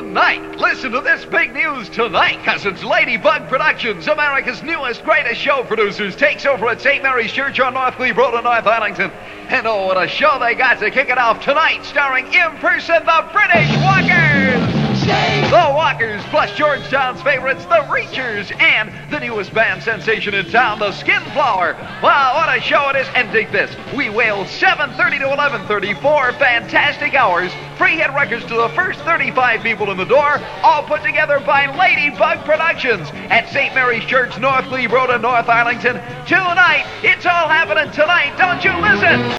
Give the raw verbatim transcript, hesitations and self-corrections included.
tonight. Listen to this big news tonight, because it's Ladybug Productions, America's newest, greatest show producers, takes over at Saint Mary's Church on North Glebe Road in North Arlington. And oh, what a show they got to kick it off tonight, starring in person the British Walkers! The Walkers, plus Georgetown's favorites, the Reachers, and the newest band sensation in town, the Skinflower. Wow, what a show it is. And dig this, we wail seven thirty to eleven thirty, four fantastic hours, free hit records to the first thirty-five people in the door, all put together by Ladybug Productions at Saint Mary's Church, North Glebe Road in North Arlington. Tonight, it's all happening tonight, don't you listen?